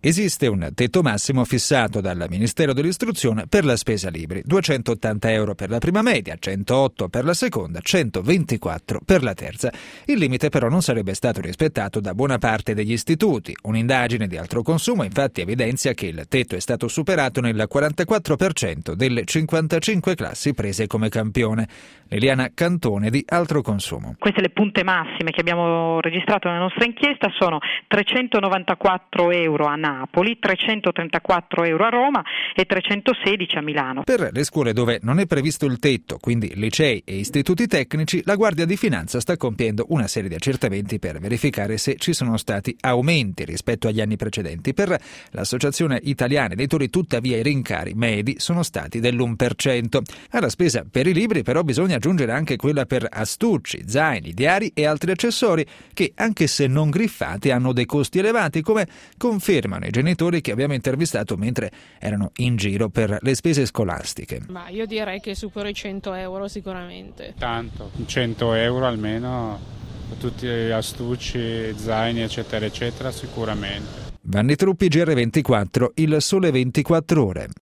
Esiste un tetto massimo fissato dal Ministero dell'Istruzione per la spesa libri, 280 euro per la prima media, 108 per la seconda, 124 per la terza. Il limite però non sarebbe stato rispettato da buona parte degli istituti. Un'indagine di Altro Consumo infatti evidenzia che il tetto è stato superato nel 44% delle 55 classi prese come campione. Liliana Cantone di Altro Consumo. Queste le punte massime che abbiamo registrato nella nostra inchiesta sono 394 euro a Napoli, 334 euro a Roma e 316 a Milano. Per le scuole dove non è previsto il tetto, quindi licei e istituti tecnici, la Guardia di Finanza sta compiendo una serie di accertamenti per verificare se ci sono stati aumenti rispetto agli anni precedenti. Per l'Associazione Italiana Editori, tuttavia, i rincari medi sono stati dell'1%. Alla spesa per i libri però bisogna aggiungere anche quella per astucci, zaini, diari e altri accessori che, anche se non griffati, hanno dei costi elevati, come confermano i genitori che abbiamo intervistato mentre erano in giro per le spese scolastiche. Ma io direi che supera i 100 euro sicuramente. Tanto, 100 euro almeno, tutti gli astucci, zaini eccetera eccetera sicuramente. Vanni Truppi, GR24, Il Sole 24 Ore.